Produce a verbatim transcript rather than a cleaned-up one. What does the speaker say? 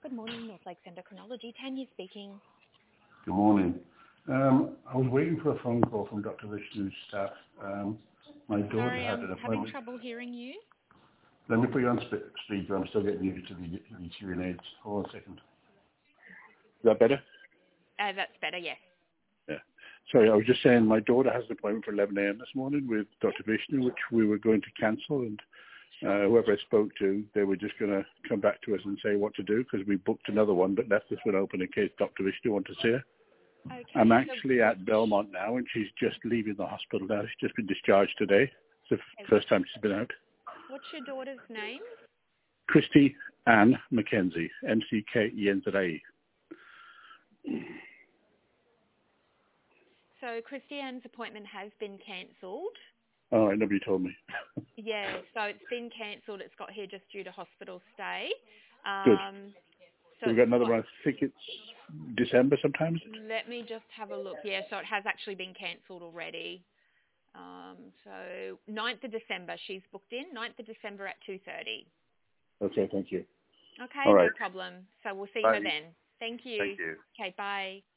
Good morning, North Lakes Endocrinology. Tanya speaking. Good morning. Um, I was waiting for a phone call from Doctor Vishnu's staff. Um, my daughter Sorry, had I'm an having appointment. trouble hearing you. Let me put you on sp- speaker. I'm still getting used to the, these hearing aids. Hold on a second. Is that better? Uh, that's better, yes. Yeah. Sorry, I was just saying my daughter has an appointment for eleven a.m. this morning with Doctor Vishnu, which we were going to cancel. And uh, whoever I spoke to, they were just going to come back to us and say what to do because we booked another one but left this one open in case Doctor Vishnu wanted to see her. Okay. I'm actually at Belmont now, and she's just leaving the hospital now. She's just been discharged today. It's the f- first time she's been out. What's your daughter's name? Christy Ann Mackenzie, M C K E N Z I E. So Christy Ann's appointment has been cancelled. All right, nobody told me. Yeah, so it's been cancelled. It's got here just due to hospital stay. Good. Um, so So we've got it's another got, one. I think it's December sometime. Is it? let me just have a look. Yeah, so it has actually been cancelled already. Um, so ninth of December, she's booked in. ninth of December at two thirty. Okay, thank you. Okay, All no right. problem. So we'll see Bye. her then. Thank you. Thank you. Okay, bye.